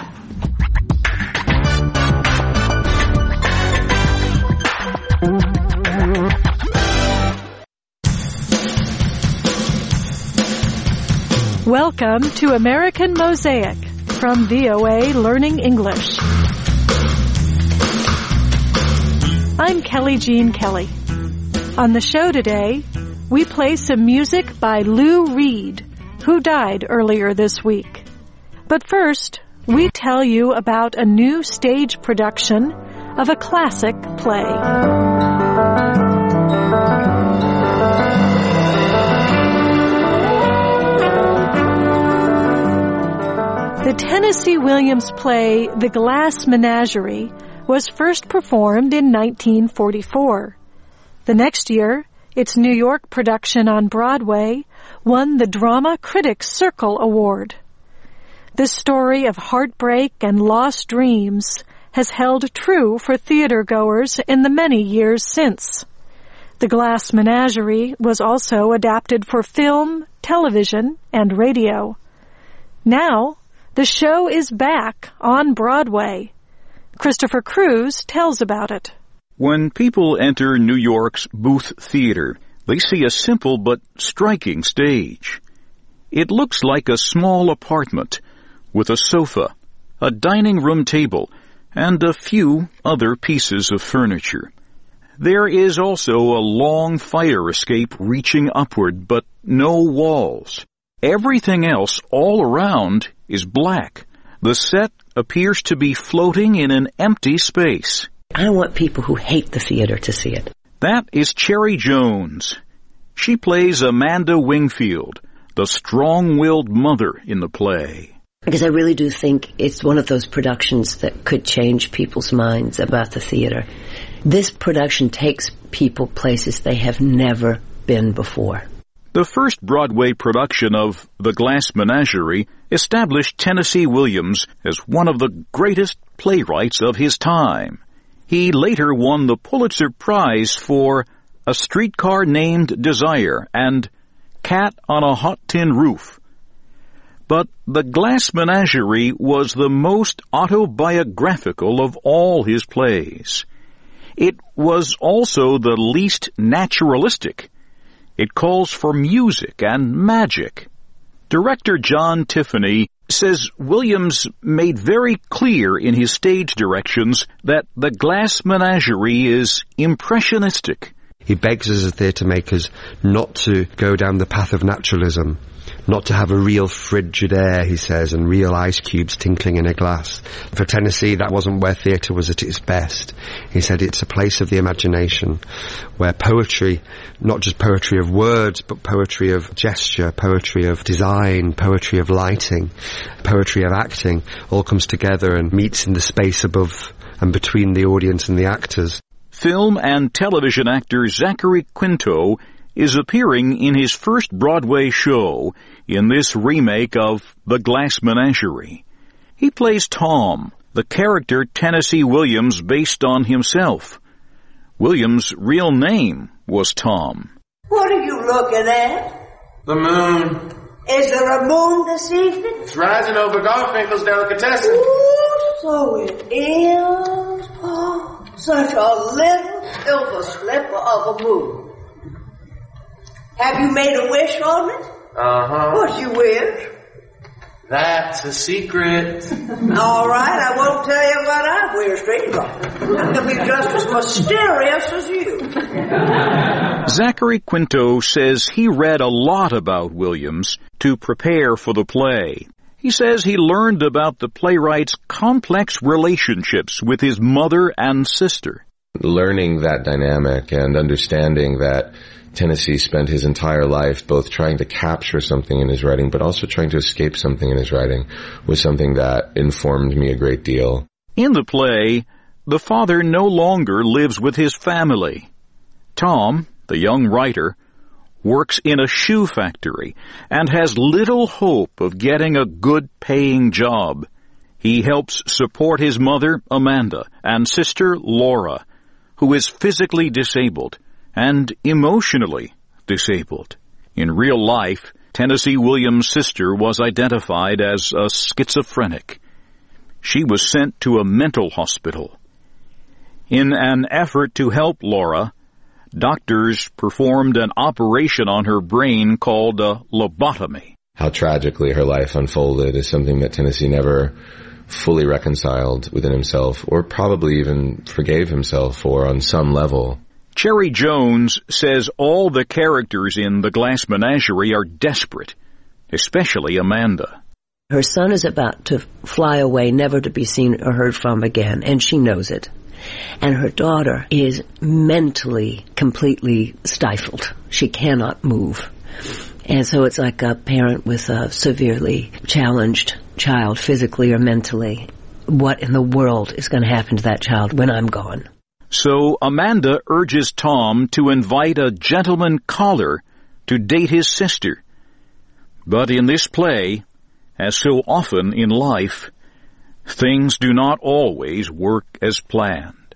Welcome to American Mosaic from VOA Learning English. I'm Kelly Jean Kelly. On the show today, we play some music by Lou Reed, who died earlier this week. But first, we tell you about a new stage production of a classic play. The Tennessee Williams play The Glass Menagerie was first performed in 1944. The next year, its New York production on Broadway won the Drama Critics Circle Award. This story of heartbreak and lost dreams has held true for theater-goers in the many years since. The Glass Menagerie was also adapted for film, television, and radio. Now, the show is back on Broadway. Christopher Cruz tells about it. When people enter New York's Booth Theater, they see a simple but striking stage. It looks like a small apartment with a sofa, a dining room table, and a few other pieces of furniture. There is also a long fire escape reaching upward, but no walls. Everything else all around is black. The set appears to be floating in an empty space. I want people who hate the theater to see it. That is Cherry Jones. She plays Amanda Wingfield, the strong-willed mother in the play. Because I really do think it's one of those productions that could change people's minds about the theater. This production takes people places they have never been before. The first Broadway production of The Glass Menagerie established Tennessee Williams as one of the greatest playwrights of his time. He later won the Pulitzer Prize for A Streetcar Named Desire and Cat on a Hot Tin Roof. But The Glass Menagerie was the most autobiographical of all his plays. It was also the least naturalistic. It calls for music and magic. Director John Tiffany says Williams made very clear in his stage directions that The Glass Menagerie is impressionistic. He begs us as theatre makers not to go down the path of naturalism, not to have a real frigid air, he says, and real ice cubes tinkling in a glass. For Tennessee, that wasn't where theatre was at its best. He said it's a place of the imagination, where poetry, not just poetry of words, but poetry of gesture, poetry of design, poetry of lighting, poetry of acting, all comes together and meets in the space above and between the audience and the actors. Film and television actor Zachary Quinto is appearing in his first Broadway show in this remake of The Glass Menagerie. He plays Tom, the character Tennessee Williams based on himself. Williams' real name was Tom. What are you looking at? The moon. Is there a moon this evening? It's rising over Garfinkel's delicatessen. Ooh, so it is. Oh, such a little silver slipper of a moon. Have you made a wish on it? Uh-huh. What'd you wish? That's a secret. All right, I won't tell you what I wished either. I can be just as mysterious as you. Zachary Quinto says he read a lot about Williams to prepare for the play. He says he learned about the playwright's complex relationships with his mother and sister. Learning that dynamic and understanding that Tennessee spent his entire life both trying to capture something in his writing but also trying to escape something in his writing was something that informed me a great deal. In the play, the father no longer lives with his family. Tom, the young writer, works in a shoe factory and has little hope of getting a good-paying job. He helps support his mother, Amanda, and sister, Laura, who is physically disabled and emotionally disabled. In real life, Tennessee Williams' sister was identified as a schizophrenic. She was sent to a mental hospital. In an effort to help Laura, doctors performed an operation on her brain called a lobotomy. How tragically her life unfolded is something that Tennessee never fully reconciled within himself, or probably even forgave himself for on some level. Cherry Jones says all the characters in The Glass Menagerie are desperate, especially Amanda. Her son is about to fly away, never to be seen or heard from again, and she knows it. And her daughter is mentally completely stifled. She cannot move. And so it's like a parent with a severely challenged child, physically or mentally. What in the world is going to happen to that child when I'm gone? So Amanda urges Tom to invite a gentleman caller to date his sister. But in this play, as so often in life, things do not always work as planned.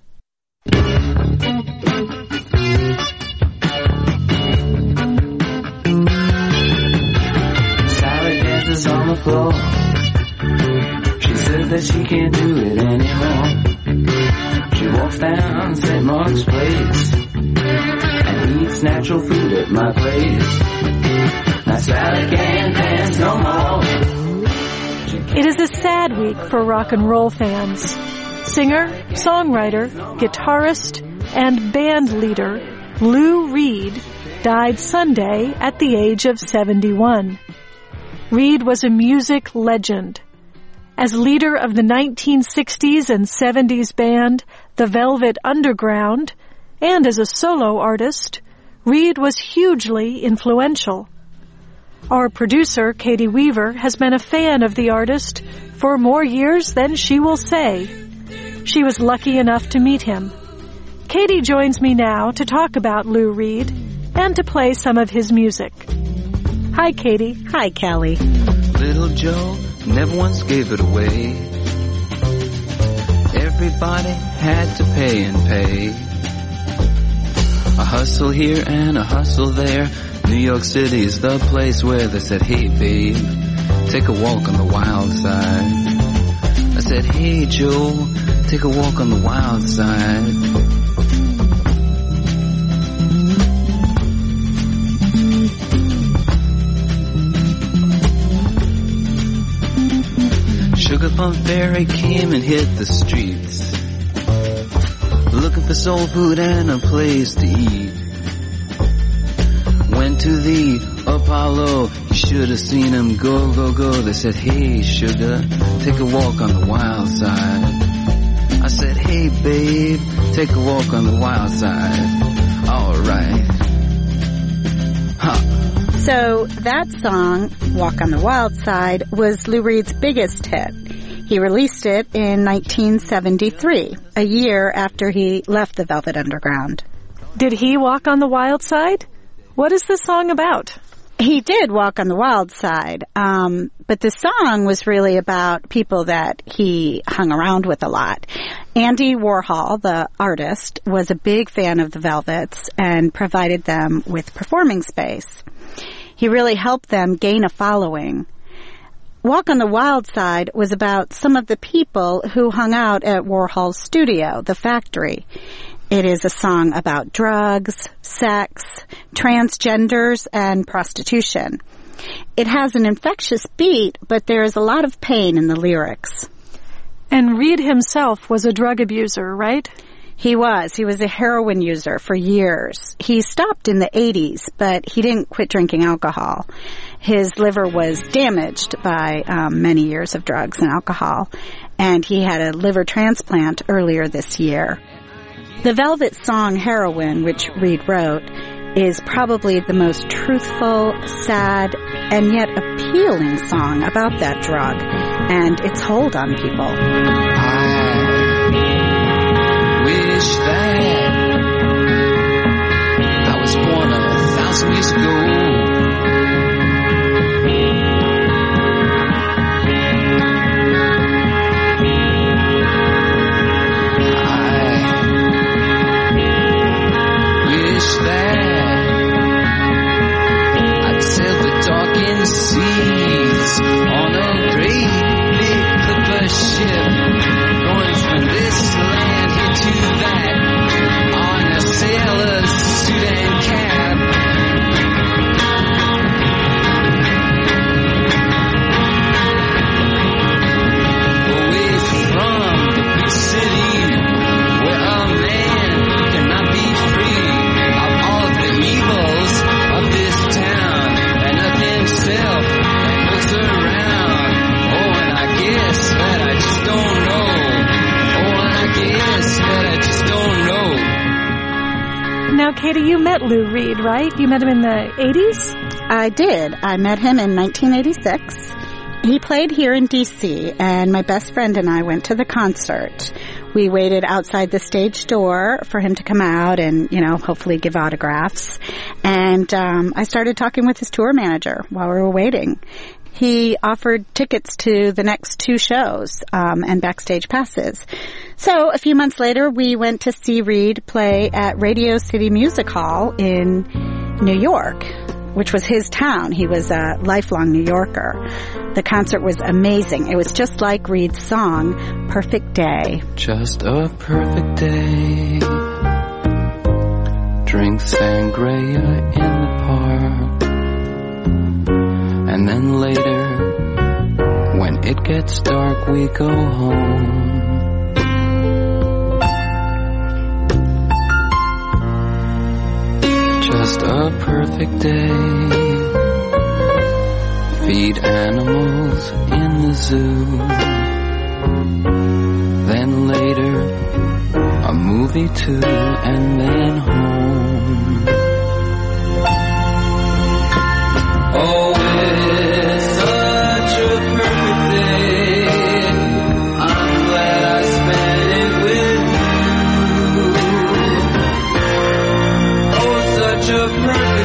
Sally dances on the floor. She said that she can't do it anymore. She walks down St. Mark's Place and eats natural food at my place. Now Sally can't dance no more. It is a sad week for rock and roll fans. Singer, songwriter, guitarist, and band leader Lou Reed died Sunday at the age of 71. Reed was a music legend. As leader of the 1960s and 70s band The Velvet Underground, and as a solo artist, Reed was hugely influential. Our producer, Katie Weaver, has been a fan of the artist for more years than she will say. She was lucky enough to meet him. Katie joins me now to talk about Lou Reed and to play some of his music. Hi, Katie. Hi, Kelly. Little Joe never once gave it away. Everybody had to pay and pay. A hustle here and a hustle there. New York City's the place where they said, hey babe, take a walk on the wild side. I said, hey Joe, take a walk on the wild side. Sugar Plum Fairy came and hit the streets, looking for soul food and a place to eat. Went to the Apollo, you should have seen him go, go, go. They said, hey sugar, take a walk on the wild side. I said, hey babe, take a walk on the wild side. Alright. So that song, Walk on the Wild Side, was Lou Reed's biggest hit. He released it in 1973, a year after he left the Velvet Underground. Did he walk on the wild side? What is this song about? He did walk on the wild side, but the song was really about people that he hung around with a lot. Andy Warhol, the artist, was a big fan of the Velvets and provided them with performing space. He really helped them gain a following. Walk on the Wild Side was about some of the people who hung out at Warhol's studio, The Factory. It is a song about drugs, sex, transgenders, and prostitution. It has an infectious beat, but there is a lot of pain in the lyrics. And Reed himself was a drug abuser, right? He was. He was a heroin user for years. He stopped in the 80s, but he didn't quit drinking alcohol. His liver was damaged by many years of drugs and alcohol, and he had a liver transplant earlier this year. The Velvet song Heroin, which Reed wrote, is probably the most truthful, sad, and yet appealing song about that drug and its hold on people. Wish that I was born 1,000 years ago. I wish that I'd sail the darkened seas on a great big clipper ship, going from this land to that on a sailor's suit and cap. Away from the big city where a man cannot be free of all of the evils of this town and nothing self that goes around. Oh, and I guess that I just don't know. Now, Katie, you met Lou Reed, right? You met him in the 80s? I did. I met him in 1986. He played here in D.C., and my best friend and I went to the concert. We waited outside the stage door for him to come out and, hopefully give autographs. And I started talking with his tour manager while we were waiting. He offered tickets to the next two shows and backstage passes. So a few months later, we went to see Reed play at Radio City Music Hall in New York, which was his town. He was a lifelong New Yorker. The concert was amazing. It was just like Reed's song, Perfect Day. Just a perfect day. Drink sangria in the park. And then later, when it gets dark, we go home. Just a perfect day. Feed animals in the zoo. Then later, a movie too, and then home. Oh, it's such a perfect day. I'm glad I spent it with you. Oh, such a perfect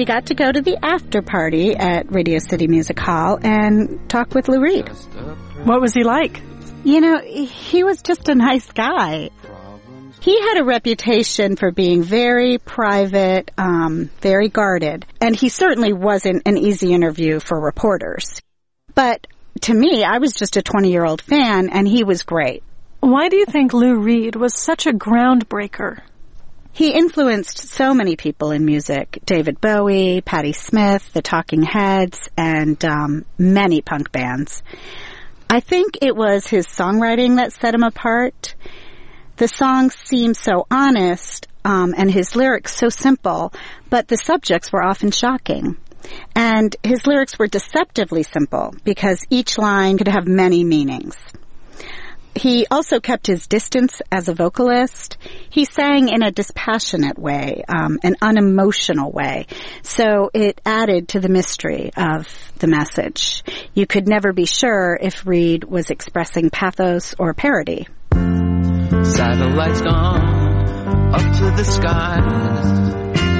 got to go to the after party at Radio City Music Hall and talk with Lou Reed. What was he like? You know, he was just a nice guy. He had a reputation for being very private, very guarded, and he certainly wasn't an easy interview for reporters. But to me, I was just a 20-year-old fan, and he was great. Why do you think Lou Reed was such a groundbreaker? He influenced so many people in music. David Bowie, Patti Smith, the Talking Heads, and many punk bands. I think it was his songwriting that set him apart. The songs seemed so honest, and his lyrics so simple, but the subjects were often shocking. And his lyrics were deceptively simple, because each line could have many meanings. He also kept his distance as a vocalist. He sang in a dispassionate way, an unemotional way. So it added to the mystery of the message. You could never be sure if Reed was expressing pathos or parody. Satellites gone up to the skies.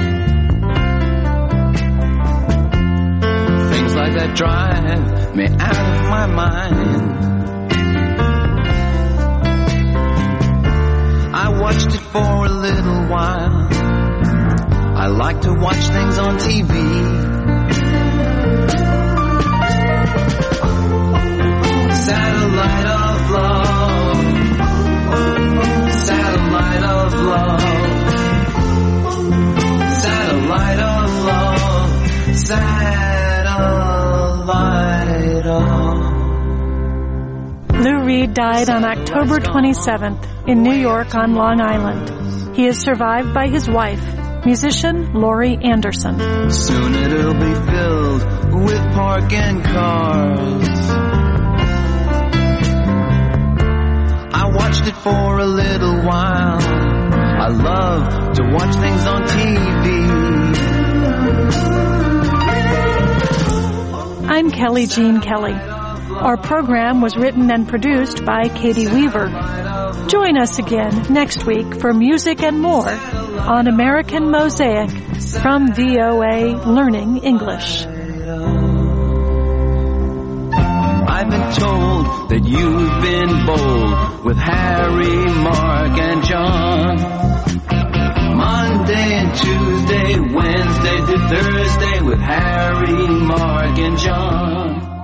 Things like that drive me out of my mind. I watched it for a little while. I like to watch things on TV. Satellite of love. Satellite of love. Satellite of love. Satellite of. Lou Reed died on October 27th in New York on Long Island. He is survived by his wife, musician Laurie Anderson. Soon it'll be filled with parking cars. I watched it for a little while. I love to watch things on TV. I'm Kelly Jean Kelly. Our program was written and produced by Katie Weaver. Join us again next week for music and more on American Mosaic from VOA Learning English. I've been told that you've been bold with Harry, Mark, and John. Monday and Tuesday, Wednesday to Thursday with Harry, Mark, and John.